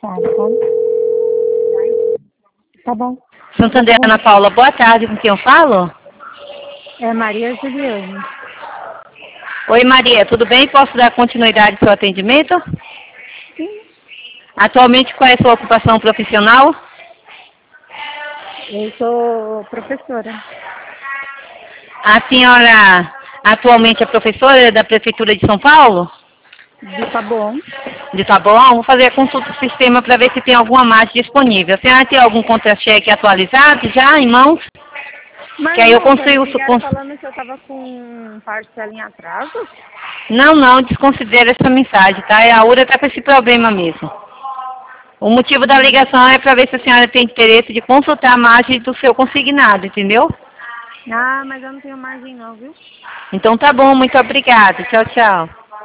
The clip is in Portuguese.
Tá bom. Santander, Ana Paula, boa tarde, com quem eu falo? É Maria Juliane. Oi Maria, tudo bem? Posso dar continuidade ao seu atendimento? Sim. Atualmente, qual é a sua ocupação profissional? Eu sou professora. A senhora atualmente é professora da Prefeitura de São Paulo? De Taboão. De Taboão? Vou fazer a consulta do sistema para ver se tem alguma margem disponível. A senhora tem algum contra-cheque atualizado já em mãos? Mas Que aí eu moça, me consigo... ligaram falando que eu tava com parcela em atraso? Não, desconsidere essa mensagem, tá? A URA está com esse problema mesmo. O motivo da ligação é para ver se a senhora tem interesse de consultar a margem do seu consignado, entendeu? Ah, mas eu não tenho margem não, viu? Então tá bom, muito obrigada. Tchau, tchau.